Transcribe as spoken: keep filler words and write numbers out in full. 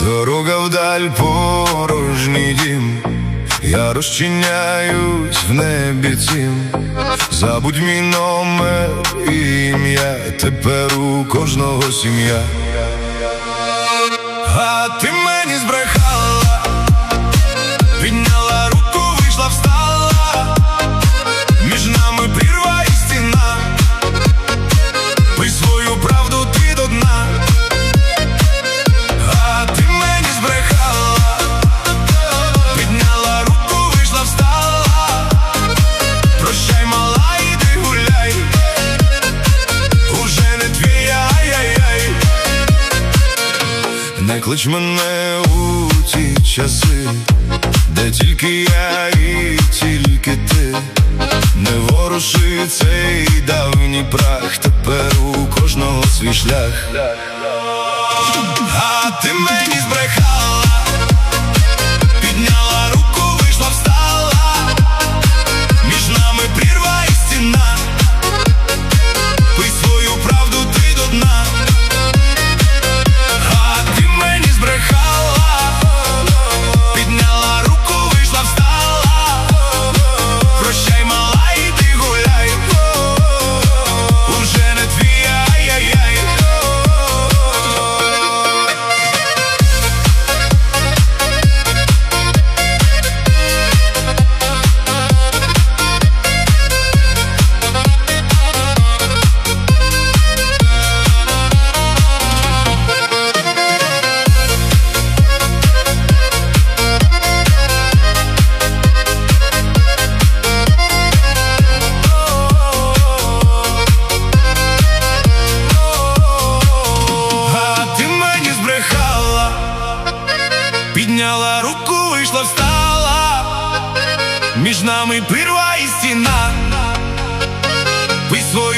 Дорога вдаль, порожній дім, я розчиняюсь в небі цім. Забудь мій номер і ім'я, тепер у кожного сім'я. А ти мені збрехала, підняла руку, вийшла, встала. Між нами прірва і стіна, пий свою правду ти до дна. А ти мені збрехала, підняла руку, вийшла, встала. Прощай, мала, іди гуляй, уже не твій, ай-яй-яй. Не клич мене у ті часи, де тільки я і тільки ти. Не воруши цей давній прах, тепер у кожного свій шлях. А ти мені збрехала, підняла руку, вийшла, встала. Між нами прірва і стіна, пий свою правду ти до дна. А ти мені збрехала, підняла руку, вийшла, встала. Прощай, мала, іди гуляй, уже не твій, ай-яй-яй. Підняла руку, вийшла, встала. Між нами прірва і стіна, пий свою